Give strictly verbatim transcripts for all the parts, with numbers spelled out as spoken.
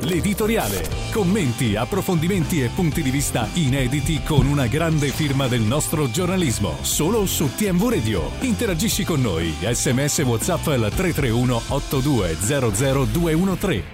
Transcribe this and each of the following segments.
l'editoriale. Commenti, approfondimenti e punti di vista inediti con una grande firma del nostro giornalismo. Solo su T M V Radio. Interagisci con noi. S M S WhatsApp al tre tre uno otto due zero zero due uno tre.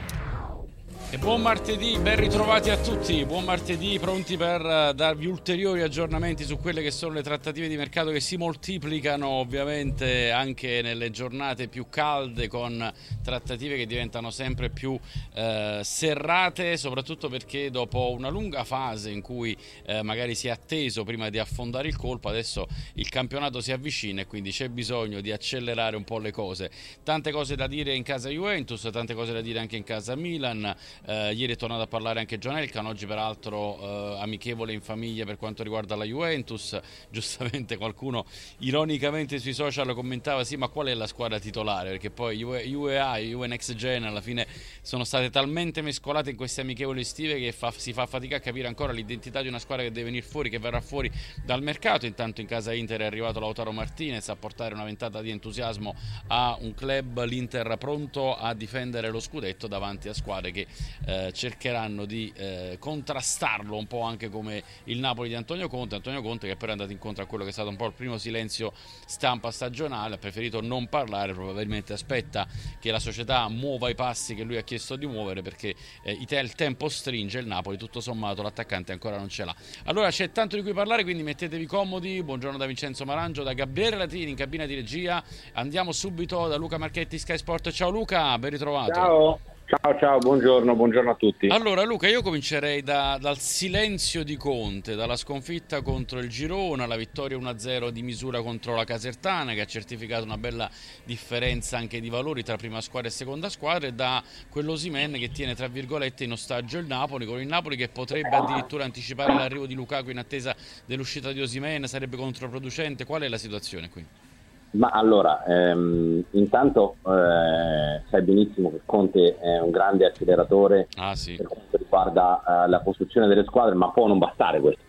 E buon martedì, ben ritrovati a tutti, buon martedì, pronti per uh, darvi ulteriori aggiornamenti su quelle che sono le trattative di mercato che si moltiplicano ovviamente anche nelle giornate più calde, con trattative che diventano sempre più uh, serrate, soprattutto perché dopo una lunga fase in cui uh, magari si è atteso prima di affondare il colpo, adesso il campionato si avvicina e quindi c'è bisogno di accelerare un po' le cose. Tante cose da dire in casa Juventus, tante cose da dire anche in casa Milan. Uh, ieri è tornato a parlare anche John Elkann, oggi peraltro uh, amichevole in famiglia per quanto riguarda la Juventus. Giustamente qualcuno ironicamente sui social commentava: sì, ma qual è la squadra titolare? Perché poi U E A e U E Next Gen alla fine sono state talmente mescolate in queste amichevoli estive che fa, si fa fatica a capire ancora l'identità di una squadra che deve venire fuori, che verrà fuori dal mercato. Intanto in casa Inter è arrivato Lautaro Martinez a portare una ventata di entusiasmo a un club, l'Inter, pronto a difendere lo scudetto davanti a squadre che Eh, cercheranno di eh, contrastarlo un po', anche come il Napoli di Antonio Conte. Antonio Conte che però è andato incontro a quello che è stato un po' il primo silenzio stampa stagionale, ha preferito non parlare, probabilmente aspetta che la società muova i passi che lui ha chiesto di muovere, perché eh, il tempo stringe, il Napoli tutto sommato l'attaccante ancora non ce l'ha. Allora c'è tanto di cui parlare, quindi mettetevi comodi. Buongiorno da Vincenzo Marangio, da Gabriele Latini in cabina di regia. Andiamo subito da Luca Marchetti, Sky Sport. Ciao Luca, ben ritrovato. Ciao. Ciao, ciao, buongiorno, buongiorno a tutti. Allora Luca, io comincerei da, dal silenzio di Conte, dalla sconfitta contro il Girona, la vittoria uno a zero di misura contro la Casertana, che ha certificato una bella differenza anche di valori tra prima squadra e seconda squadra, e da quell'Osimhen che tiene tra virgolette in ostaggio il Napoli, con il Napoli che potrebbe addirittura anticipare l'arrivo di Lukaku in attesa dell'uscita di Osimhen. Sarebbe controproducente. Qual è la situazione qui? Ma allora, ehm, intanto eh, sai benissimo che Conte è un grande acceleratore ah, sì. per quanto riguarda eh, la costruzione delle squadre, ma può non bastare questo.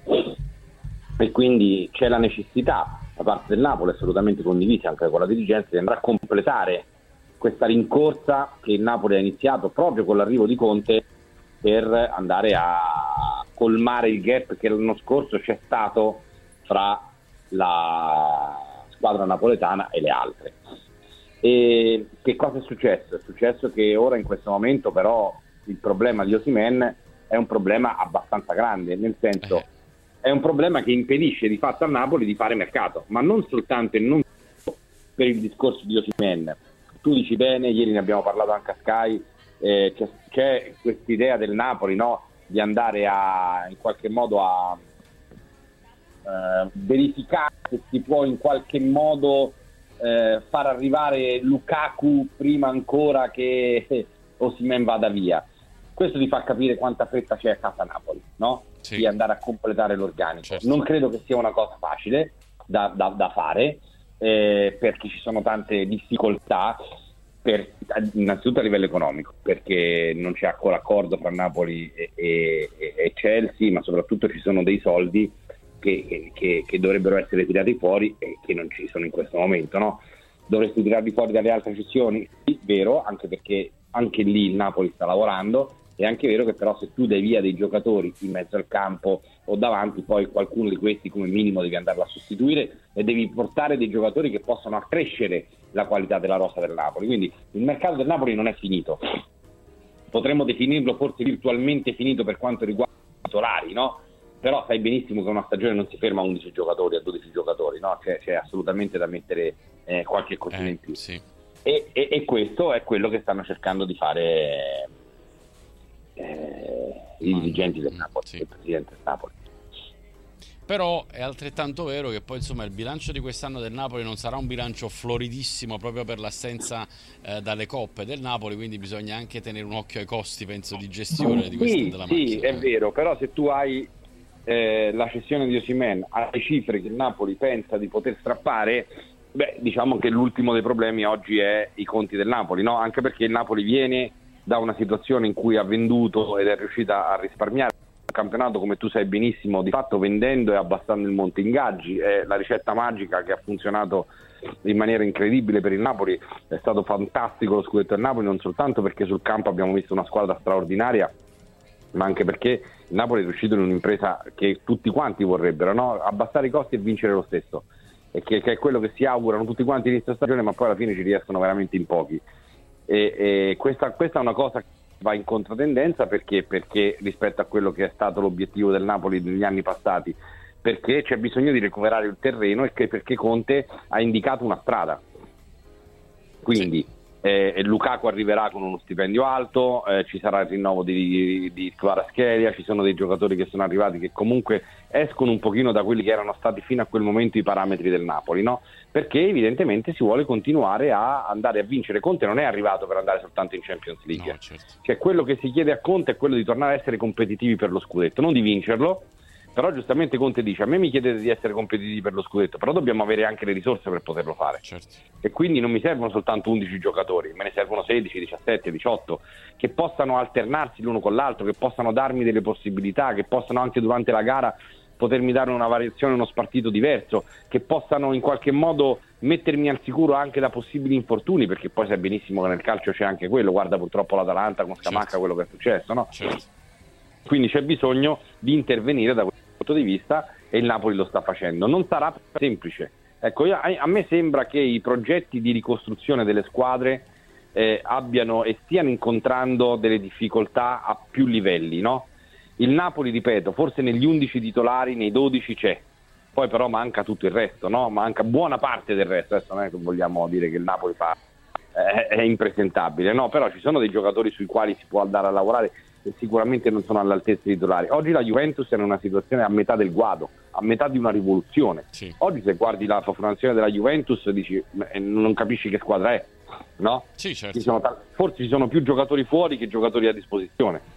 E quindi c'è la necessità da parte del Napoli, assolutamente condivisa anche con la dirigenza, di andare a completare questa rincorsa che il Napoli ha iniziato proprio con l'arrivo di Conte, per andare a colmare il gap che l'anno scorso c'è stato fra la squadra napoletana e le altre. E che cosa è successo? È successo che ora, in questo momento, però il problema di Osimhen è un problema abbastanza grande, nel senso eh. è un problema che impedisce di fatto a Napoli di fare mercato, ma non soltanto e non solo per il discorso di Osimhen. Tu dici bene, ieri ne abbiamo parlato anche a Sky, eh, c'è, c'è quest'idea del Napoli, no, di andare a in qualche modo a Uh, verificare se si può in qualche modo uh, far arrivare Lukaku prima ancora che Osimhen vada via. Questo ti fa capire quanta fretta c'è a casa Napoli, no? Sì. Di andare a completare l'organico. Certo. Non credo che sia una cosa facile da, da, da fare, eh, perché ci sono tante difficoltà, per, innanzitutto a livello economico, perché non c'è ancora accordo tra Napoli e, e, e Chelsea, ma soprattutto ci sono dei soldi Che, che, che dovrebbero essere tirati fuori e che non ci sono in questo momento, no? Dovresti tirarli fuori dalle altre cessioni? Sì, vero, anche perché anche lì il Napoli sta lavorando. È anche vero che però se tu dai via dei giocatori in mezzo al campo o davanti, poi qualcuno di questi come minimo devi andarlo a sostituire e devi portare dei giocatori che possano accrescere la qualità della rosa del Napoli. Quindi il mercato del Napoli non è finito, potremmo definirlo forse virtualmente finito per quanto riguarda i titolari, no? Però sai benissimo che una stagione non si ferma a undici giocatori, a dodici giocatori, no? C'è, c'è assolutamente da mettere eh, qualche cosina eh, in più. Sì. E, e, e questo è quello che stanno cercando di fare eh, i dirigenti del Napoli, sì. il presidente del Napoli. Però è altrettanto vero che poi insomma il bilancio di quest'anno del Napoli non sarà un bilancio floridissimo, proprio per l'assenza eh, dalle coppe del Napoli, quindi bisogna anche tenere un occhio ai costi, penso, di gestione di questa, sì, della sì, macchina. È vero, però se tu hai eh, la cessione di Osimhen alle cifre che il Napoli pensa di poter strappare, beh, diciamo che l'ultimo dei problemi oggi è i conti del Napoli, no? Anche perché il Napoli viene da una situazione in cui ha venduto ed è riuscita a risparmiare campionato, come tu sai benissimo, di fatto vendendo e abbassando il monte ingaggi. È la ricetta magica che ha funzionato in maniera incredibile per il Napoli. È stato fantastico lo scudetto del Napoli, non soltanto perché sul campo abbiamo visto una squadra straordinaria, ma anche perché il Napoli è riuscito in un'impresa che tutti quanti vorrebbero, no? Abbassare i costi e vincere lo stesso, e che, che è quello che si augurano tutti quanti inizio stagione, ma poi alla fine ci riescono veramente in pochi. E, e questa, questa è una cosa che va in controtendenza perché, perché rispetto a quello che è stato l'obiettivo del Napoli negli anni passati, perché c'è bisogno di recuperare il terreno e che, perché Conte ha indicato una strada. Quindi eh, Lukaku arriverà con uno stipendio alto, eh, ci sarà il rinnovo di, di Kvaratskhelia, ci sono dei giocatori che sono arrivati che comunque escono un pochino da quelli che erano stati fino a quel momento i parametri del Napoli, no? Perché evidentemente si vuole continuare a andare a vincere. Conte non è arrivato per andare soltanto in Champions League, no, certo. Cioè quello che si chiede a Conte è quello di tornare a essere competitivi per lo scudetto, non di vincerlo. Però giustamente Conte dice: a me mi chiedete di essere competitivi per lo scudetto, però dobbiamo avere anche le risorse per poterlo fare, certo. E quindi non mi servono soltanto undici giocatori, me ne servono sedici, diciassette, diciotto che possano alternarsi l'uno con l'altro, che possano darmi delle possibilità, che possano anche durante la gara potermi dare una variazione, uno spartito diverso, che possano in qualche modo mettermi al sicuro anche da possibili infortuni, perché poi sai benissimo che nel calcio c'è anche quello. Guarda purtroppo l'Atalanta con Scamacca, certo. Quello che è successo, no? Certo. Quindi c'è bisogno di intervenire da questo punto di vista e il Napoli lo sta facendo. Non sarà semplice. Ecco, io, a me sembra che i progetti di ricostruzione delle squadre eh, abbiano e stiano incontrando delle difficoltà a più livelli, no? Il Napoli, ripeto, forse negli undici titolari, nei dodici c'è, poi però manca tutto il resto, no? Manca buona parte del resto. Adesso non è che vogliamo dire che il Napoli fa eh, è impresentabile, no? Però ci sono dei giocatori sui quali si può andare a lavorare e sicuramente non sono all'altezza dei titolari. Oggi la Juventus è in una situazione a metà del guado, a metà di una rivoluzione. Sì. Oggi se guardi la formazione della Juventus dici eh, non capisci che squadra è, no? Sì, certo. Ci sono t- forse ci sono più giocatori fuori che giocatori a disposizione.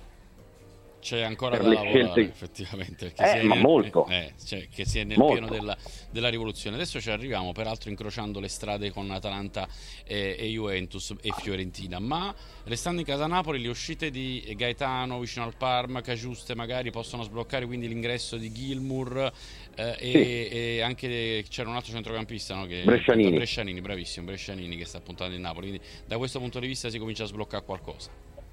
C'è ancora Per da le lavorare scelte... effettivamente, che eh, si è ma nel, molto. eh, cioè, che si è nel molto. pieno della, della rivoluzione. Adesso ci arriviamo, peraltro incrociando le strade con Atalanta e, e Juventus e Fiorentina, ma restando in casa Napoli, le uscite di Gaetano vicino al Parma, Cagiuste magari possono sbloccare quindi l'ingresso di Gilmour eh, e, sì. e anche c'era un altro centrocampista, no, che Brescianini. Brescianini, bravissimo, Brescianini che sta puntando in Napoli, quindi da questo punto di vista si comincia a sbloccare qualcosa.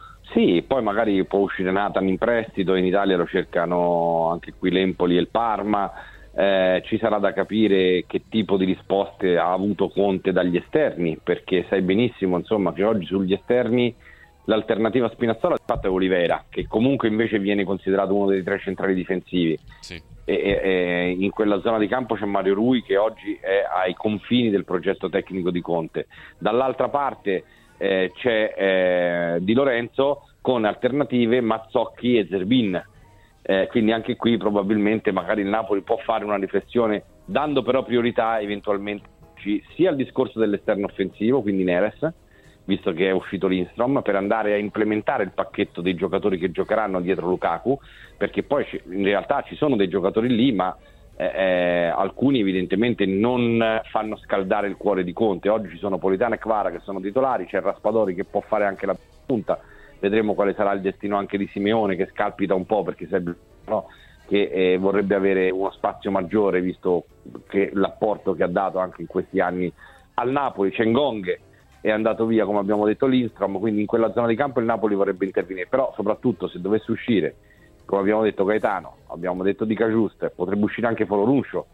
Sì, poi magari può uscire Nathan in prestito, in Italia lo cercano anche qui l'Empoli e il Parma, eh, ci sarà da capire che tipo di risposte ha avuto Conte dagli esterni, perché sai benissimo insomma che oggi sugli esterni l'alternativa a Spinazzola di fatto è Oliveira, che comunque invece viene considerato uno dei tre centrali difensivi. Sì. E, e in quella zona di campo c'è Mario Rui che oggi è ai confini del progetto tecnico di Conte. Dall'altra parte Eh, c'è eh, Di Lorenzo con alternative Mazzocchi e Zerbin, eh, quindi anche qui probabilmente magari il Napoli può fare una riflessione, dando però priorità eventualmente sia al discorso dell'esterno offensivo, quindi Neres, visto che è uscito Lindstrom, per andare a implementare il pacchetto dei giocatori che giocheranno dietro Lukaku, perché poi in realtà ci sono dei giocatori lì, ma Eh, eh, alcuni evidentemente non fanno scaldare il cuore di Conte. Oggi ci sono Politano e Kvara che sono titolari, c'è Raspadori che può fare anche la punta, vedremo quale sarà il destino anche di Simeone che scalpita un po' perché sembra, no, che eh, vorrebbe avere uno spazio maggiore visto che l'apporto che ha dato anche in questi anni al Napoli. C'è Ngong, è andato via come abbiamo detto Lindstrom, quindi in quella zona di campo il Napoli vorrebbe intervenire, però soprattutto se dovesse uscire, come abbiamo detto Gaetano, abbiamo detto Di Cagiuste, potrebbe uscire anche Foloruncio,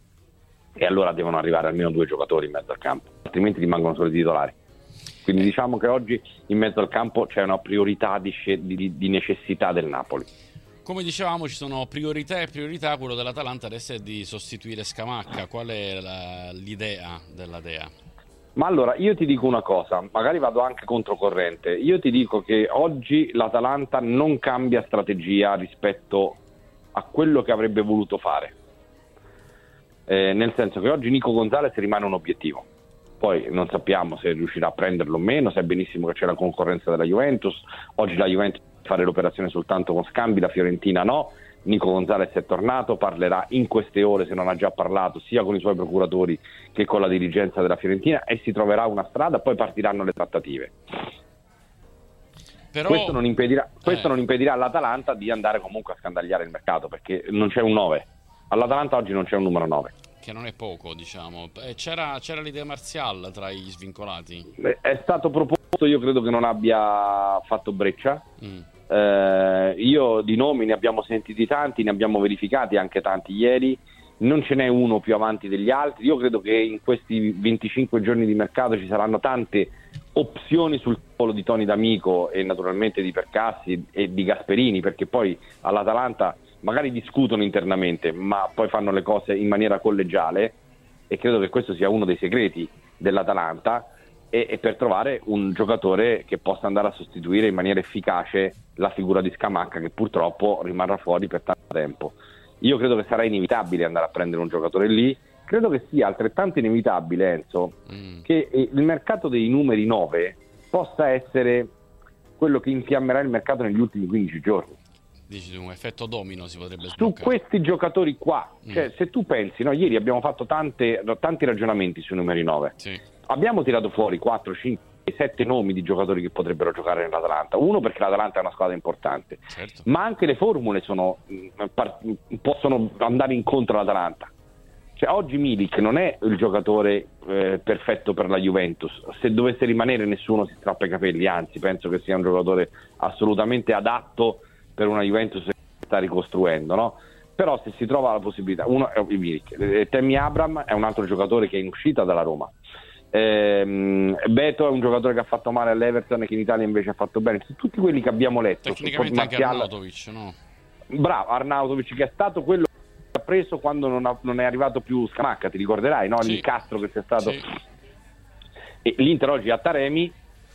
e allora devono arrivare almeno due giocatori in mezzo al campo, altrimenti rimangono solo i titolari. Quindi diciamo che oggi in mezzo al campo c'è una priorità di, di, di necessità del Napoli. Come dicevamo, ci sono priorità e priorità. Quello dell'Atalanta adesso è di sostituire Scamacca. Qual è la, l'idea della Dea? Ma allora, io ti dico una cosa, magari vado anche controcorrente. Io ti dico che oggi l'Atalanta non cambia strategia rispetto a quello che avrebbe voluto fare. Eh, nel senso che oggi Nico Gonzalez rimane un obiettivo. Poi non sappiamo se riuscirà a prenderlo o meno, sai benissimo che c'è la concorrenza della Juventus. Oggi la Juventus può fare l'operazione soltanto con scambi, la Fiorentina no. Nico Gonzalez è tornato, parlerà in queste ore, se non ha già parlato, sia con i suoi procuratori che con la dirigenza della Fiorentina, e si troverà una strada, poi partiranno le trattative. però... questo, non impedirà, questo eh. non impedirà all'Atalanta di andare comunque a scandagliare il mercato, perché non c'è un nove. All'Atalanta oggi non c'è un numero nove. Che non è poco, diciamo. C'era, c'era l'idea Martial tra gli svincolati? È stato proposto, io credo che non abbia fatto breccia. Mm. Eh, io di nomi ne abbiamo sentiti tanti, ne abbiamo verificati anche tanti ieri. Non ce n'è uno più avanti degli altri. Io credo che in questi venticinque giorni di mercato ci saranno tante opzioni sul tavolo di Toni D'Amico e naturalmente di Percassi e di Gasperini, perché poi all'Atalanta magari discutono internamente, ma poi fanno le cose in maniera collegiale, e credo che questo sia uno dei segreti dell'Atalanta, e, e per trovare un giocatore che possa andare a sostituire in maniera efficace la figura di Scamacca, che purtroppo rimarrà fuori per tanto tempo. Io credo che sarà inevitabile andare a prendere un giocatore lì. Credo che sia altrettanto inevitabile, Enzo, mm. che il mercato dei numeri nove possa essere quello che infiammerà il mercato negli ultimi quindici giorni. Dici tu, un effetto domino si potrebbe sbloccare. Su questi giocatori qua, mm. cioè, se tu pensi, no, ieri abbiamo fatto tante, tanti ragionamenti sui numeri nove. Sì. Abbiamo tirato fuori quattro, cinque, sette nomi di giocatori che potrebbero giocare nell'Atalanta. Uno, perché l'Atalanta è una squadra importante, certo. Ma anche le formule sono, possono andare incontro all'Atalanta. Cioè, oggi Milik non è il giocatore eh, perfetto per la Juventus. Se dovesse rimanere nessuno si strappa i capelli, anzi penso che sia un giocatore assolutamente adatto per una Juventus che sta ricostruendo, no? Però se si trova la possibilità, uno è Milik, Tammy Abraham è un altro giocatore che è in uscita dalla Roma, ehm, Beto è un giocatore che ha fatto male all'Everton e che in Italia invece ha fatto bene. Tutti quelli che abbiamo letto, tecnicamente anche Arnautovic, no? Bravo, Arnautovic, che è stato quello che ha preso quando non, ha, non è arrivato più Scamacca, ti ricorderai, no? Sì. L'incastro che c'è stato, sì. E l'Inter oggi a Taremi,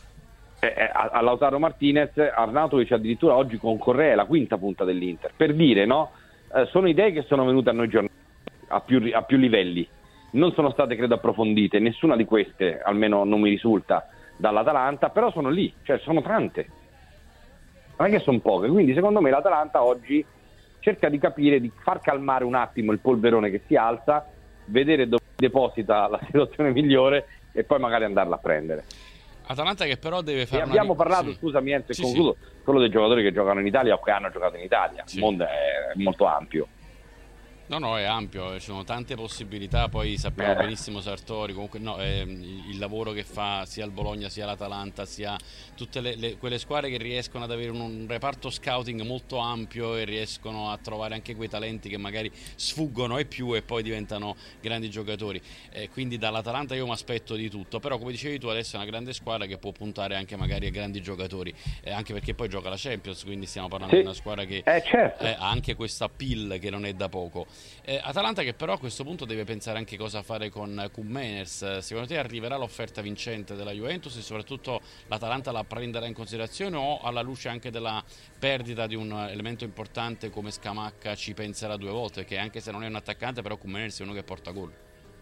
a Lautaro Martinez, Arnautovic addirittura oggi con Correa è la quinta punta dell'Inter, per dire, no? Eh, sono idee che sono venute a noi giornalisti a più, a più livelli, non sono state credo approfondite, nessuna di queste almeno non mi risulta dall'Atalanta, però sono lì, cioè sono tante, non è che sono poche, quindi secondo me l'Atalanta oggi cerca di capire, di far calmare un attimo il polverone che si alza, vedere dove deposita la situazione migliore e poi magari andarla a prendere. Atalanta che però deve fare. E abbiamo una... parlato, sì. scusami Enzo, e sì, concludo, sì. solo dei giocatori che giocano in Italia o che hanno giocato in Italia. Sì. Il mondo è molto ampio. No, no, è ampio, ci sono tante possibilità, poi sappiamo eh. benissimo Sartori, comunque no, eh, il lavoro che fa sia il Bologna sia l'Atalanta, sia tutte le, le, quelle squadre che riescono ad avere un, un reparto scouting molto ampio e riescono a trovare anche quei talenti che magari sfuggono e più e poi diventano grandi giocatori, eh, quindi dall'Atalanta io mi aspetto di tutto, però come dicevi tu adesso è una grande squadra che può puntare anche magari a grandi giocatori, eh, anche perché poi gioca la Champions, quindi stiamo parlando sì. di una squadra che eh, certo. eh, ha anche questa appeal che non è da poco. Eh, Atalanta che però a questo punto deve pensare anche cosa fare con Koumeiners. Secondo te arriverà l'offerta vincente della Juventus e soprattutto l'Atalanta la prenderà in considerazione, o alla luce anche della perdita di un elemento importante come Scamacca ci penserà due volte, che anche se non è un attaccante però Koumeiners è uno che porta gol?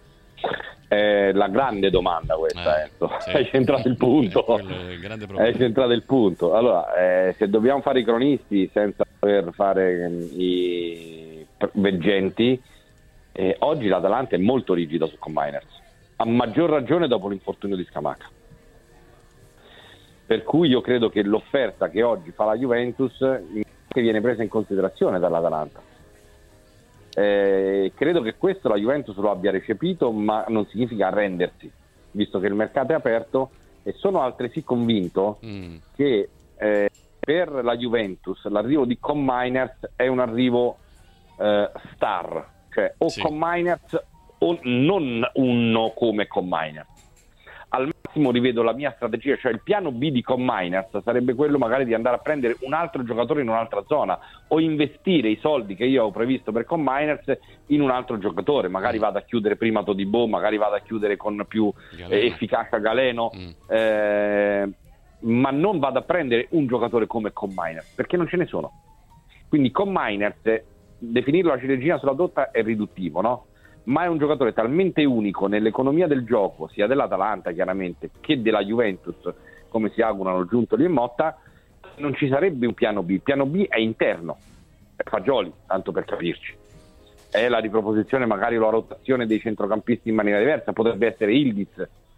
È la grande domanda questa, eh, sì. Hai centrato il punto. Hai centrato il punto. Allora, eh, se dobbiamo fare i cronisti senza dover fare i veggenti, eh, oggi l'Atalanta è molto rigida su Koumeiners, a maggior ragione dopo l'infortunio di Scamacca, per cui io credo che l'offerta che oggi fa la Juventus che viene presa in considerazione dall'Atalanta. Eh, credo che questo la Juventus lo abbia recepito, ma non significa arrendersi, visto che il mercato è aperto, e sono altresì convinto mm. che eh, per la Juventus l'arrivo di Koumeiners è un arrivo eh, star, cioè o sì. Koumeiners o non uno come Koumeiners. Al massimo rivedo la mia strategia, cioè il piano B di Koumeiners sarebbe quello magari di andare a prendere un altro giocatore in un'altra zona o investire i soldi che io ho previsto per Koumeiners in un altro giocatore, magari vado a chiudere prima Todibo, magari vado a chiudere con più eh, efficacia Galeno, mm. eh, ma non vado a prendere un giocatore come Koumeiners, perché non ce ne sono. Quindi Koumeiners, definirlo la ciliegina sulla torta è riduttivo, no? Ma è un giocatore talmente unico nell'economia del gioco, sia dell'Atalanta chiaramente che della Juventus, come si augurano Giuntoli e Motta, non ci sarebbe un piano B. Il piano B è interno, è Fagioli, tanto per capirci, è la riproposizione, magari la rotazione dei centrocampisti in maniera diversa, potrebbe essere Ildiz,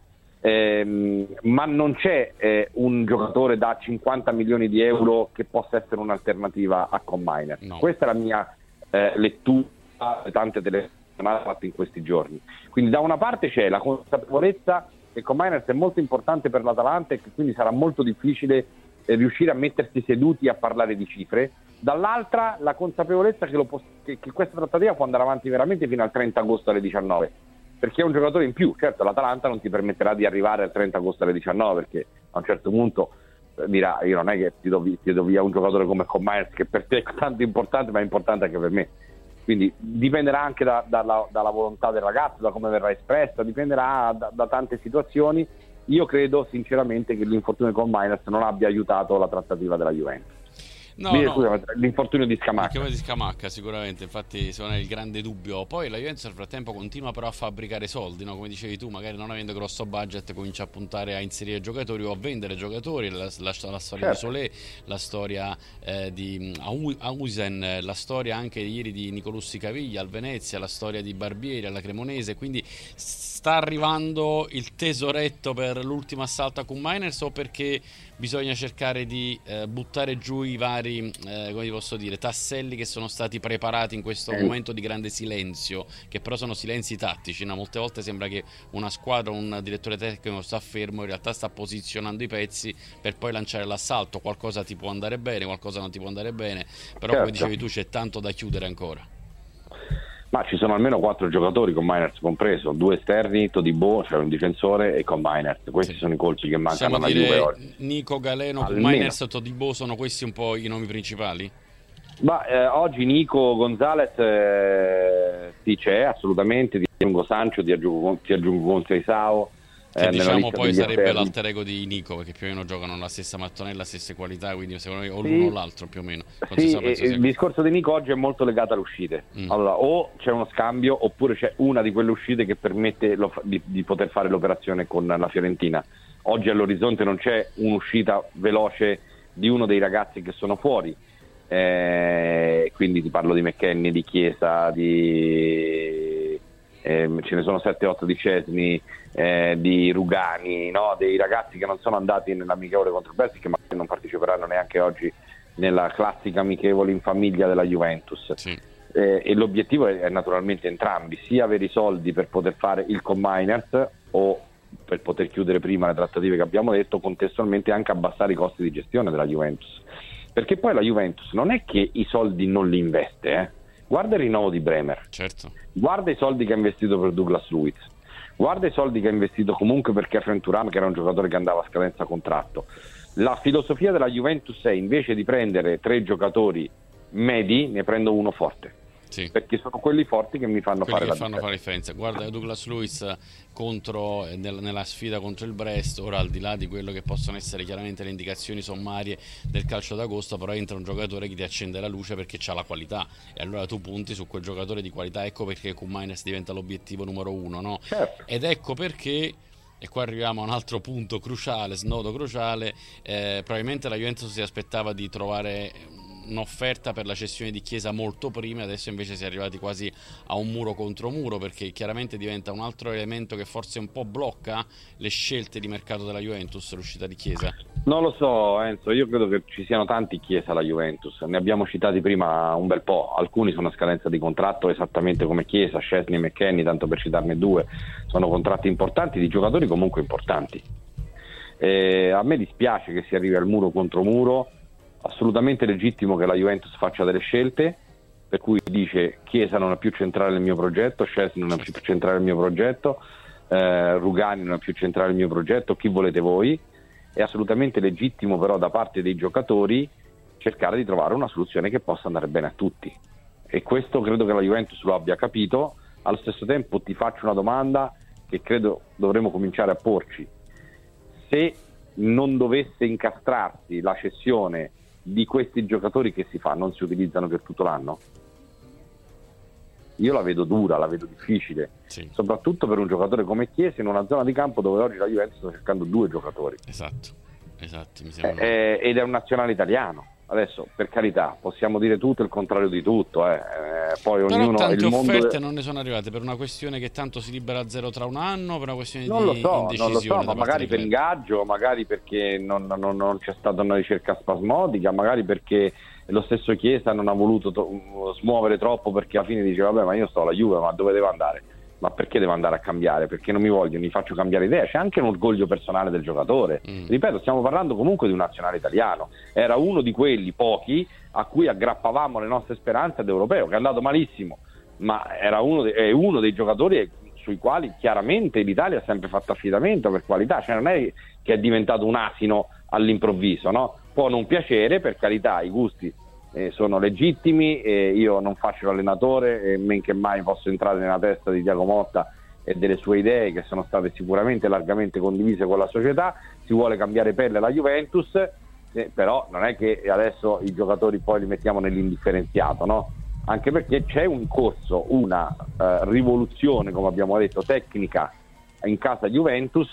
ehm, ma non c'è eh, un giocatore da cinquanta milioni di euro che possa essere un'alternativa a Combiner. No. Questa è la mia eh, lettura di tante telefonate fatte in questi giorni. Quindi da una parte c'è la consapevolezza che Combiner è molto importante per l'Atalanta e che quindi sarà molto difficile eh, riuscire a mettersi seduti a parlare di cifre, dall'altra la consapevolezza che, lo può, che, che questa trattativa può andare avanti veramente fino al trenta agosto alle diciannove, perché è un giocatore in più. Certo, l'Atalanta non ti permetterà di arrivare al trenta agosto alle diciannove, perché a un certo punto eh, dirà io non è che ti do, ti do via un giocatore come Combiner che per te è tanto importante, ma è importante anche per me. Quindi dipenderà anche da, dalla, dalla volontà del ragazzo, da come verrà espressa, dipenderà da, da tante situazioni. Io credo sinceramente che l'infortunio con Combiner non abbia aiutato la trattativa della Juventus. No, Quindi, no. scusa, l'infortunio di Scamacca. L'infortunio di Scamacca sicuramente, infatti secondo me è il grande dubbio. Poi la Juventus nel frattempo continua però a fabbricare soldi, no? Come dicevi tu, magari non avendo grosso budget comincia a puntare a inserire giocatori o a vendere giocatori. La, la, la storia certo. di Solé, la storia eh, di Ausen, la storia anche ieri di Nicolussi Caviglia al Venezia, la storia di Barbieri alla Cremonese. Quindi sta arrivando il tesoretto per l'ultimo assalto a Combiners, o perché bisogna cercare di eh, buttare giù i vari, eh, come posso dire, tasselli che sono stati preparati in questo eh. momento di grande silenzio, che però sono silenzi tattici, no? Molte volte sembra che una squadra, un direttore tecnico sta fermo, in realtà sta posizionando i pezzi per poi lanciare l'assalto. Qualcosa ti può andare bene, qualcosa non ti può andare bene, però certo. come dicevi tu c'è tanto da chiudere ancora. Ma ci sono almeno quattro giocatori, Combiners compreso, due esterni, Todibo, cioè un difensore, e Combiners. Questi sì. sono i colpi che mancano alla Juve oggi. Nico, Galeno, Combiners e Todibo sono questi un po' i nomi principali? Ma eh, oggi Nico Gonzalez eh, sì, c'è assolutamente, ti aggiungo Sancho, ti aggiungo, ti aggiungo Conceição. Che eh, diciamo poi sarebbe esterni. L'alter ego di Nico, perché più o meno giocano la stessa mattonella, le stesse qualità, quindi secondo me o l'uno sì, o l'altro più o meno. Sì, il sia... discorso di Nico oggi è molto legato alle uscite. Mm. Allora, o c'è uno scambio oppure c'è una di quelle uscite che permette lo, di, di poter fare l'operazione con la Fiorentina. Oggi all'orizzonte non c'è un'uscita veloce di uno dei ragazzi che sono fuori, eh, quindi ti parlo di McKennie, di Chiesa, di... Eh, ce ne sono sette otto di Cesni, eh, di Rugani, no? Dei ragazzi che non sono andati nell'amichevole contro il Brescia, che magari non parteciperanno neanche oggi nella classica amichevole in famiglia della Juventus. Sì. Eh, e l'obiettivo è, è naturalmente entrambi, sia avere i soldi per poter fare il Combiners o per poter chiudere prima le trattative che abbiamo detto, contestualmente anche abbassare i costi di gestione della Juventus, perché poi la Juventus non è che i soldi non li investe, eh. Guarda il rinnovo di Bremer, certo. Guarda i soldi che ha investito per Douglas Luiz, guarda i soldi che ha investito comunque per Kefren Turam, che era un giocatore che andava a scadenza contratto. La filosofia della Juventus è, invece di prendere tre giocatori medi, ne prendo uno forte. Sì. Perché sono quelli forti che mi fanno quelli fare che la fanno fare differenza. Guarda Douglas Luiz contro nel, nella sfida contro il Brest, ora al di là di quello che possono essere chiaramente le indicazioni sommarie del calcio d'agosto, però entra un giocatore che ti accende la luce perché c'ha la qualità, e allora tu punti su quel giocatore di qualità. Ecco perché Koumainis diventa l'obiettivo numero uno, no? Certo. Ed ecco perché, e qua arriviamo a un altro punto cruciale, snodo cruciale, eh, probabilmente la Juventus si aspettava di trovare un'offerta per la cessione di Chiesa molto prima, adesso invece si è arrivati quasi a un muro contro muro, perché chiaramente diventa un altro elemento che forse un po' blocca le scelte di mercato della Juventus, l'uscita di Chiesa. Non lo so Enzo, io credo che ci siano tanti Chiesa alla Juventus, ne abbiamo citati prima un bel po', alcuni sono a scadenza di contratto esattamente come Chiesa, Szczesny e McKennie, tanto per citarne due, sono contratti importanti di giocatori comunque importanti. Eh, a me dispiace che si arrivi al muro contro muro. Assolutamente legittimo che la Juventus faccia delle scelte, per cui dice Chiesa non è più centrale nel mio progetto, Szczesny non è più centrale nel mio progetto, eh, Rugani non è più centrale nel mio progetto, chi volete voi? È assolutamente legittimo però da parte dei giocatori cercare di trovare una soluzione che possa andare bene a tutti, e questo credo che la Juventus lo abbia capito. Allo stesso tempo ti faccio una domanda che credo dovremo cominciare a porci: se non dovesse incastrarsi la cessione di questi giocatori, che si fa? Non si utilizzano per tutto l'anno? Io la vedo dura, la vedo difficile, sì. Soprattutto per un giocatore come Chiesa in una zona di campo dove oggi la Juventus sta cercando due giocatori. Esatto, esatto, mi sembra... eh, ed è un nazionale italiano. Adesso, per carità, possiamo dire tutto il contrario di tutto, eh. eh, poi Però ognuno tante il mondo offerte non ne sono arrivate per una questione che tanto si libera a zero tra un anno, per una questione non di lo so, indecisione non lo so, ma da parte magari del per club. ingaggio, magari perché non, non- non c'è stata una ricerca spasmodica, magari perché lo stesso Chiesa non ha voluto to- smuovere troppo, perché alla fine dice vabbè, ma io sto alla Juve, ma dove devo andare? Ma perché devo andare a cambiare? Perché non mi vogliono, mi faccio cambiare idea. C'è anche un orgoglio personale del giocatore. Mm. Ripeto, stiamo parlando comunque di un nazionale italiano. Era uno di quelli pochi a cui aggrappavamo le nostre speranze ad europeo, che è andato malissimo, ma era uno, de- è uno dei giocatori sui quali chiaramente l'Italia ha sempre fatto affidamento per qualità, cioè non è che è diventato un asino all'improvviso, no? Può non piacere, per carità, i gusti eh, sono legittimi, e io non faccio l'allenatore e men che mai posso entrare nella testa di Thiago Motta e delle sue idee, che sono state sicuramente largamente condivise con la società. Si vuole cambiare pelle alla Juventus, eh, però non è che adesso i giocatori poi li mettiamo nell'indifferenziato, no? Anche perché c'è un corso, una eh, rivoluzione, come abbiamo detto, tecnica in casa Juventus,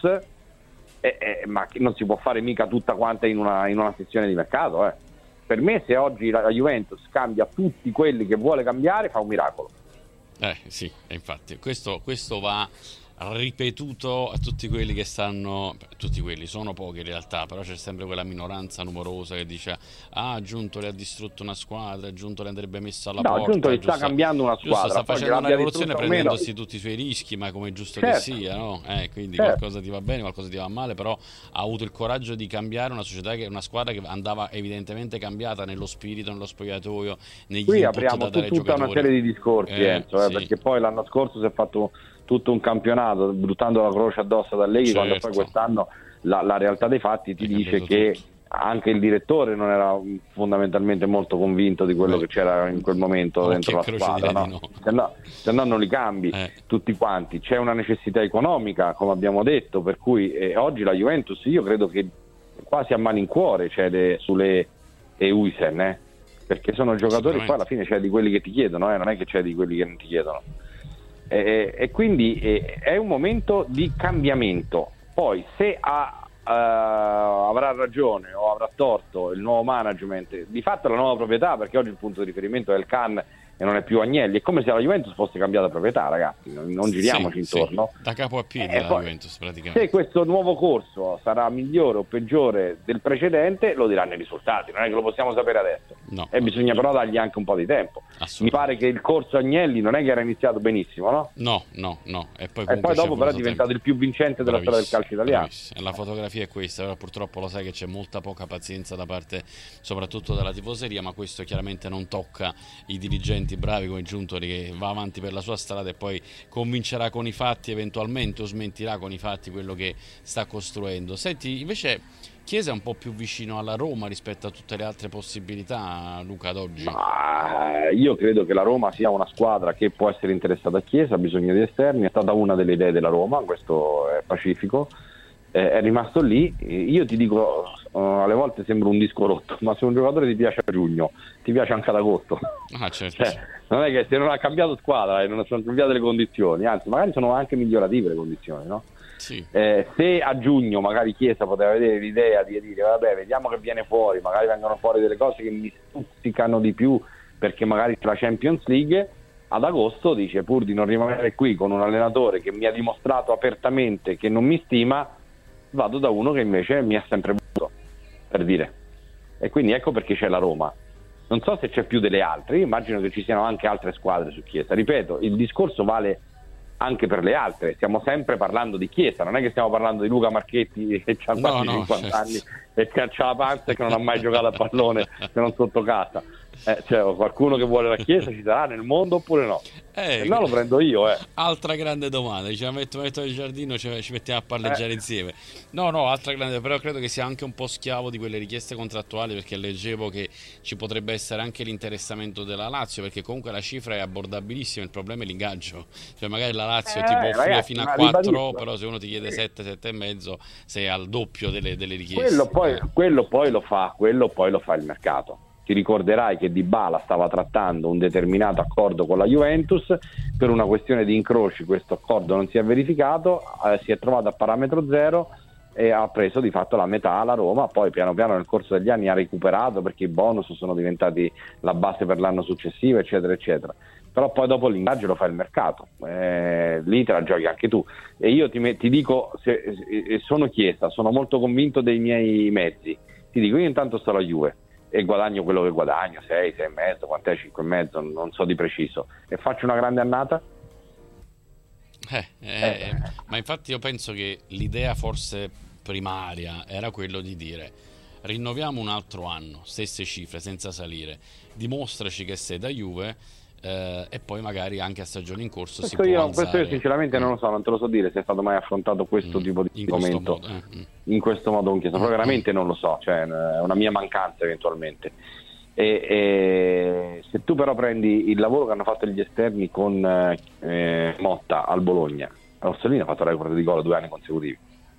eh, eh, ma che non si può fare mica tutta quanta in una, in una sessione di mercato. Eh. Per me, se oggi la, la Juventus cambia tutti quelli che vuole cambiare, fa un miracolo. Eh sì, infatti questo, questo va ripetuto a tutti quelli che stanno, tutti quelli sono pochi in realtà, però c'è sempre quella minoranza numerosa che dice ah, Giuntoli ha distrutto una squadra, Giuntoli andrebbe messo alla no, porta, Giuntoli sta giusto, cambiando una giusto, squadra, sta poi facendo che una l'abbia rivoluzione distrutta o meno- prendendosi tutti i suoi rischi, ma come è giusto Certo. che sia, no? Eh, quindi Certo. qualcosa ti va bene, qualcosa ti va male, però ha avuto il coraggio di cambiare una società, che una squadra che andava evidentemente cambiata nello spirito, nello spogliatoio, negli Qui input apriamo da dare ai tutta una giocatori. serie di discorsi, Eh, Enzo, eh, sì. perché poi l'anno scorso si è fatto tutto un campionato buttando la croce addosso ad Allegri, quando Certo. poi quest'anno la, la realtà dei fatti ti È dice cambiato che tutto. anche il direttore non era fondamentalmente molto convinto di quello Beh, che c'era in quel momento occhio dentro e la croce squadra, direi di no? no. Se no, se no non li cambi Eh. tutti quanti. C'è una necessità economica, come abbiamo detto, per cui eh, oggi la Juventus, io credo che quasi a mani in cuore cede sulle e Huijsen, eh? Perché sono giocatori, poi alla fine c'è di quelli che ti chiedono, eh? Non è che c'è di quelli che non ti chiedono. E, e quindi eh, è un momento di cambiamento. Poi se ha, eh, avrà ragione o avrà torto il nuovo management, di fatto la nuova proprietà, perché oggi il punto di riferimento è il Can e non è più Agnelli, è come se la Juventus fosse cambiata proprietà, ragazzi, non, non giriamoci Sì, intorno. sì, da capo a piedi E la poi, Juventus praticamente. se questo nuovo corso sarà migliore o peggiore del precedente, lo diranno i risultati, non è che lo possiamo sapere adesso. No, E bisogna però dargli anche un po' di tempo. Mi pare che il corso Agnelli non è che era iniziato benissimo, no? No, no, no. E poi, E poi dopo però è diventato tempo. il più vincente della storia del calcio italiano. Bravissimo. La fotografia è questa, però purtroppo lo sai che c'è molta poca pazienza da parte soprattutto della tifoseria, ma questo chiaramente non tocca i dirigenti bravi come Giuntoli, che va avanti per la sua strada e poi convincerà con i fatti eventualmente o smentirà con i fatti quello che sta costruendo. Senti, invece Chiesa è un po' più vicino alla Roma rispetto a tutte le altre possibilità, Luca, ad oggi. Ma io credo che la Roma sia una squadra che può essere interessata a Chiesa, ha bisogno di esterni, è stata una delle idee della Roma, questo è pacifico, eh, è rimasto lì. Io ti dico, uh, alle volte sembra un disco rotto, ma se un giocatore ti piace a giugno, ti piace anche ad agosto. Ah, certo. Cioè, non è che se non ha cambiato squadra e non sono cambiate le condizioni, anzi magari sono anche migliorative le condizioni, no? Sì. Eh, se a giugno magari Chiesa poteva vedere l'idea di dire vabbè, vediamo che viene fuori, magari vengono fuori delle cose che mi stuzzicano di più, perché magari c'è la Champions League, ad agosto dice pur di non rimanere qui con un allenatore che mi ha dimostrato apertamente che non mi stima, vado da uno che invece mi ha sempre voluto, per dire. E quindi ecco perché c'è la Roma. Non so se c'è più delle altre, io immagino che ci siano anche altre squadre su Chiesa. Ripeto, il discorso vale anche per le altre, stiamo sempre parlando di Chiesa, non è che stiamo parlando di Luca Marchetti che ha quasi no, cinquanta certo. anni e che ha la panza e che non ha mai giocato a pallone se non sotto casa. Eh, cioè, qualcuno che vuole la Chiesa ci sarà nel mondo oppure no? Eh, Se no lo prendo io, eh. Altra grande domanda, diciamo, metto, metto il giardino, ci, ci mettiamo a palleggiare Eh. insieme. No, no, altra grande, però credo che sia anche un po' schiavo di quelle richieste contrattuali, perché leggevo che ci potrebbe essere anche l'interessamento della Lazio, perché comunque la cifra è abbordabilissima, il problema è l'ingaggio. Cioè magari la Lazio Eh, ti può offrire ragazzi, fino a ma quattro, ribadisco. però se uno ti chiede sette, sette e mezzo, sei al doppio delle, delle richieste. Quello poi, Eh. quello poi lo fa, quello poi lo fa il mercato. Ti ricorderai che Dybala stava trattando un determinato accordo con la Juventus, per una questione di incroci questo accordo non si è verificato, eh, si è trovato a parametro zero e ha preso di fatto la metà la Roma, poi piano piano nel corso degli anni ha recuperato perché i bonus sono diventati la base per l'anno successivo, eccetera eccetera. però poi dopo l'ingaggio lo fa il mercato, eh, lì te la giochi anche tu. E io ti, ti dico, se, se sono Chiesa, sono molto convinto dei miei mezzi, ti dico, io intanto sto alla Juve e guadagno quello che guadagno, sei, sei e mezzo, quant'è, cinque e mezzo, non so di preciso, e faccio una grande annata. Eh, eh, eh. Ma infatti io penso che l'idea forse primaria era quello di dire: rinnoviamo un altro anno, stesse cifre, senza salire, dimostraci che sei da Juve, eh, e poi magari anche a stagione in corso questo si può io, alzare. Questo io sinceramente mm. non lo so, non te lo so dire se è stato mai affrontato questo mm. tipo di argomento in, eh. in questo modo con Chiesa, però veramente non lo so, cioè è una mia mancanza eventualmente. E, e se tu però prendi il lavoro che hanno fatto gli esterni con eh, Motta al Bologna, Orsolini ha fatto il record di gol due anni consecutivi.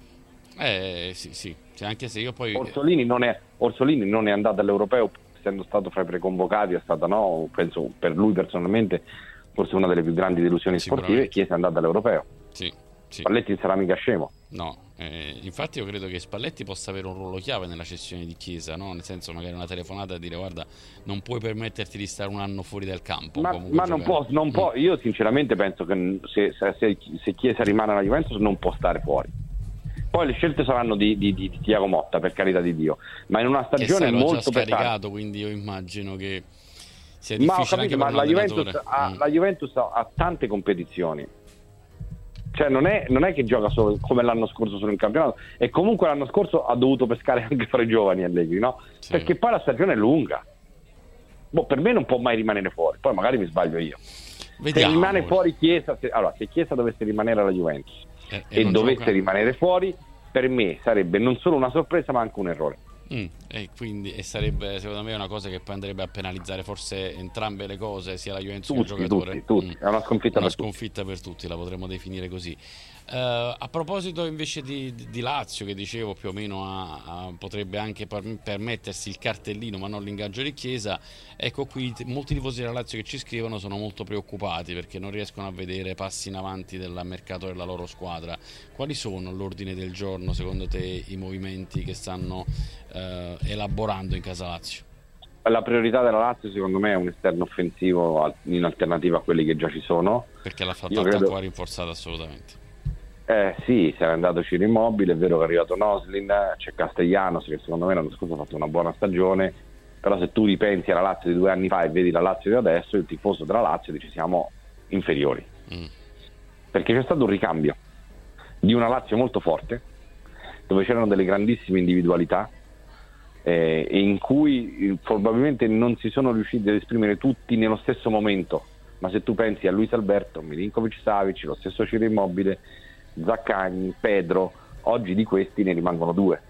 Eh sì, sì, cioè, anche se io poi Orsolini non è, Orsolini non è andato all'Europeo, essendo stato fra i preconvocati, è stata, no, penso per lui personalmente forse una delle più grandi delusioni sportive. Chiesa è andato all'Europeo. Sì, sì. Spalletti sarà mica scemo. No, eh, infatti io credo che Spalletti possa avere un ruolo chiave nella cessione di Chiesa, no? Nel senso, magari una telefonata a dire: guarda, non puoi permetterti di stare un anno fuori dal campo. Ma, ma non può, non mm. può. Io sinceramente penso che se, se, se Chiesa rimane alla Juventus non può stare fuori. Poi le scelte saranno di, di, di Thiago Motta, per carità di Dio, ma in una stagione che molto già scaricato, pesante. Quindi io immagino che sia ma difficile, ho capito, anche ma per la un Juventus, ha, mm. la Juventus ha tante competizioni, cioè non è, non è che gioca solo come l'anno scorso solo in campionato, e comunque l'anno scorso ha dovuto pescare anche fra i giovani Allegri, no? Sì. Perché poi la stagione è lunga. Boh, per me non può mai rimanere fuori, poi magari mi sbaglio io. Vediamo. Se rimane fuori Chiesa, se, allora se Chiesa dovesse rimanere alla Juventus eh, e, e dovesse gioca... rimanere fuori, per me sarebbe non solo una sorpresa ma anche un errore. Mm, e quindi e sarebbe secondo me una cosa che poi andrebbe a penalizzare forse entrambe le cose, sia la Juventus tutti, che il giocatore. Tutti, tutti. Mm. È una sconfitta, una per, sconfitta tutti. per tutti, la potremmo definire così. Uh, a proposito invece di, di Lazio, che dicevo più o meno a, a, potrebbe anche per, permettersi il cartellino ma non l'ingaggio di Chiesa, ecco qui t- molti tifosi della Lazio che ci scrivono sono molto preoccupati perché non riescono a vedere passi in avanti del mercato della loro squadra. Quali sono all'ordine del giorno secondo te i movimenti che stanno uh, elaborando in casa Lazio? La priorità della Lazio secondo me è un esterno offensivo in alternativa a quelli che già ci sono, perché l'ha fatto credo... rinforzata assolutamente. Eh sì, se n'è andato Ciro Immobile, è vero che è arrivato Noslin, c'è Castellanos che secondo me l'anno scorso ha fatto una buona stagione, però se tu ripensi alla Lazio di due anni fa e vedi la Lazio di adesso, il tifoso della Lazio dice siamo inferiori, mm. perché c'è stato un ricambio di una Lazio molto forte, dove c'erano delle grandissime individualità eh, e in cui eh, probabilmente non si sono riusciti ad esprimere tutti nello stesso momento, ma se tu pensi a Luis Alberto, Milinkovic-Savic, lo stesso Ciro Immobile, Zaccagni, Pedro, oggi di questi ne rimangono due.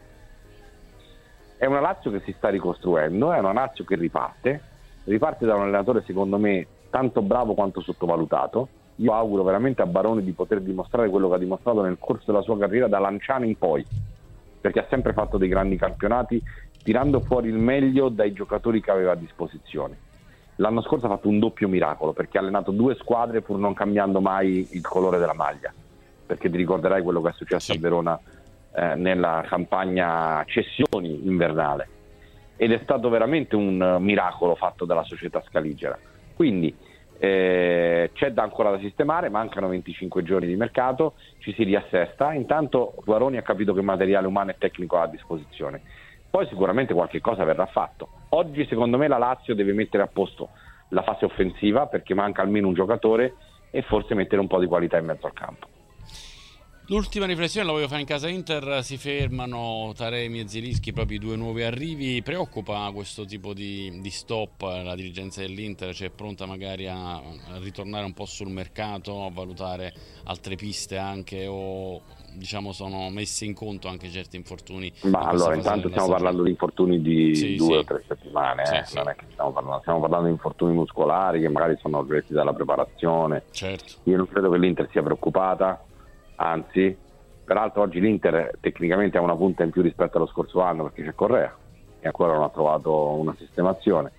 È una Lazio che si sta ricostruendo, è una Lazio che riparte, riparte da un allenatore secondo me tanto bravo quanto sottovalutato. Io auguro veramente a Baroni di poter dimostrare quello che ha dimostrato nel corso della sua carriera da Lanciano in poi, perché ha sempre fatto dei grandi campionati tirando fuori il meglio dai giocatori che aveva a disposizione. L'anno scorso ha fatto un doppio miracolo perché ha allenato due squadre pur non cambiando mai il colore della maglia, perché ti ricorderai quello che è successo sì. a Verona eh, nella campagna cessioni invernale, ed è stato veramente un uh, miracolo fatto dalla società scaligera. Quindi eh, c'è da ancora da sistemare, mancano venticinque giorni di mercato, ci si riassesta, intanto Guaroni ha capito che materiale umano e tecnico ha a disposizione, poi sicuramente qualche cosa verrà fatto. Oggi secondo me la Lazio deve mettere a posto la fase offensiva perché manca almeno un giocatore e forse mettere un po' di qualità in mezzo al campo. L'ultima riflessione la voglio fare in casa Inter, si fermano Taremi e Zielinski, proprio i due nuovi arrivi. Preoccupa questo tipo di, di stop la dirigenza dell'Inter? Cioè è pronta magari a, a ritornare un po' sul mercato, a valutare altre piste anche, o diciamo sono messi in conto anche certi infortuni? Ma allora intanto stiamo stagione. parlando di infortuni di sì, due sì. o tre settimane, eh? sì, non è che stiamo parlando, stiamo parlando di infortuni muscolari che magari sono resi dalla preparazione. Certo. Io non credo che l'Inter sia preoccupata, anzi, peraltro oggi l'Inter tecnicamente ha una punta in più rispetto allo scorso anno perché c'è Correa e ancora non ha trovato una sistemazione.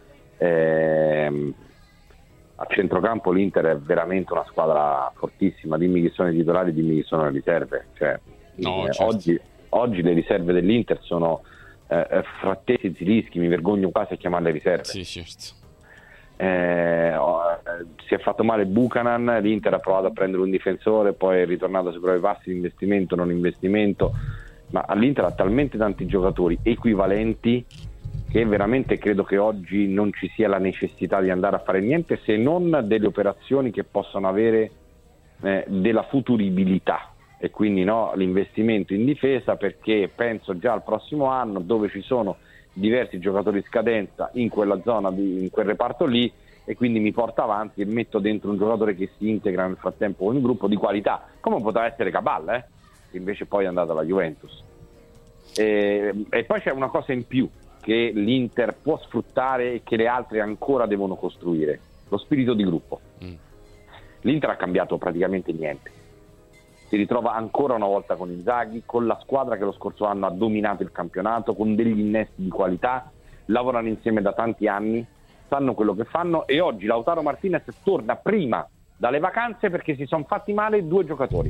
Ehm, a centrocampo l'Inter è veramente una squadra fortissima, dimmi chi sono i titolari, dimmi chi sono le riserve, cioè, no, eh, certo. oggi, oggi le riserve dell'Inter sono eh, Frattesi e Zielinski, mi vergogno quasi a chiamarle riserve. Sì, certo. Eh, si è fatto male Buchanan, l'Inter ha provato a prendere un difensore, poi è ritornato sui propri passi di investimento, non investimento, ma all'Inter ha talmente tanti giocatori equivalenti che veramente credo che oggi non ci sia la necessità di andare a fare niente, se non delle operazioni che possono avere eh, della futuribilità, e quindi no, l'investimento in difesa, perché penso già al prossimo anno, dove ci sono diversi giocatori in scadenza in quella zona, di, in quel reparto lì, e quindi mi porta avanti e metto dentro un giocatore che si integra nel frattempo con il gruppo di qualità, come poteva essere Cabal, eh? che invece poi è andato alla Juventus. E, e poi c'è una cosa in più che l'Inter può sfruttare e che le altre ancora devono costruire: lo spirito di gruppo. Mm. L'Inter ha cambiato praticamente niente, si ritrova ancora una volta con Inzaghi, con la squadra che lo scorso anno ha dominato il campionato, con degli innesti di qualità, lavorano insieme da tanti anni, sanno quello che fanno, e oggi Lautaro Martinez torna prima dalle vacanze perché si sono fatti male due giocatori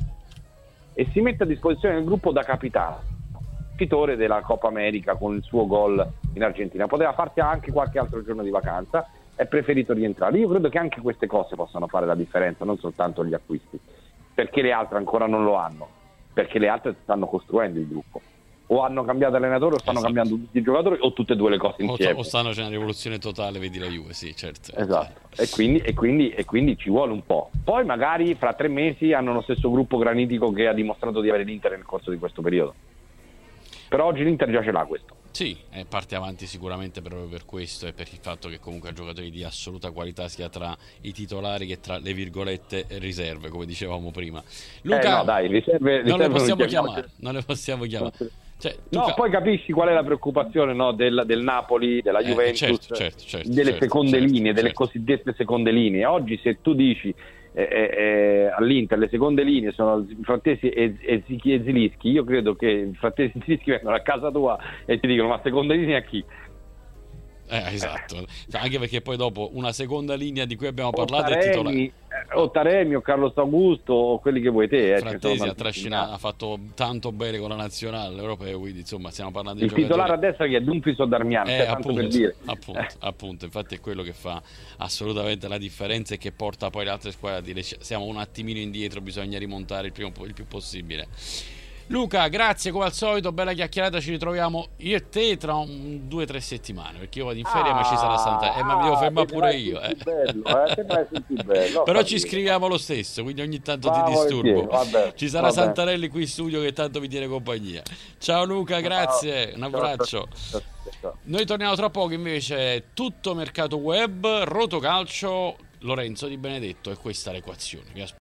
e si mette a disposizione del gruppo da capitano, vincitore della Coppa America con il suo gol in Argentina. Poteva farsi anche qualche altro giorno di vacanza, è preferito rientrare. Io credo che anche queste cose possano fare la differenza, non soltanto gli acquisti, perché le altre ancora non lo hanno, perché le altre stanno costruendo il gruppo, o hanno cambiato allenatore o stanno esatto. cambiando tutti i giocatori, o tutte e due le cose insieme, o, o stanno facendo una rivoluzione totale, vedi la Juve, sì, certo, esatto. E quindi, e, quindi, e quindi ci vuole un po', poi magari fra tre mesi hanno lo stesso gruppo granitico che ha dimostrato di avere l'Inter nel corso di questo periodo, però oggi l'Inter già ce l'ha questo. Sì, è parte avanti sicuramente proprio per questo e per il fatto che comunque ha giocatori di assoluta qualità sia tra i titolari che tra le virgolette riserve, come dicevamo prima. Luca, eh no, dai, riserve, riserve non le possiamo non chiamare, non le possiamo chiamare. Cioè, no, ca- poi capisci qual è la preoccupazione, no, del, del Napoli, della eh, Juventus, certo, certo, certo, delle certo, seconde certo, linee, delle certo. cosiddette seconde linee. Oggi se tu dici eh, eh, all'Inter le seconde linee sono Frattesi e, e, e Zilischi, io credo che Frattesi e Zilischi vengono a casa tua e ti dicono: ma seconda linea chi? Eh, esatto, anche perché poi dopo una seconda linea di cui abbiamo o parlato Taremi, è titolare. O Taremi o Carlos Augusto o quelli che vuoi te. Eh, Frattesi ha trascinato, ha fatto tanto bene con la nazionale europeo, quindi insomma stiamo parlando di il giocatori. titolare a destra che è Dumfries o Darmian, eh, cioè, appunto, tanto per dire. appunto, eh. appunto, infatti è quello che fa assolutamente la differenza e che porta poi le altre squadre a dire: siamo un attimino indietro, bisogna rimontare il, primo, il più possibile. Luca, grazie come al solito, bella chiacchierata, ci ritroviamo io e te tra un, due o tre settimane, perché io vado in ferie, ah, ma ci sarà Santa, eh, ma mi devo fermare pure io, eh. bello, eh, bello, però ci scriviamo lo stesso, quindi ogni tanto va, ti disturbo, vabbè, ci sarà vabbè. Santarelli qui in studio che tanto mi tiene compagnia. Ciao Luca, grazie, un abbraccio. Noi torniamo tra poco invece, tutto mercato web, Rotocalcio, Lorenzo Di Benedetto, e questa è l'equazione.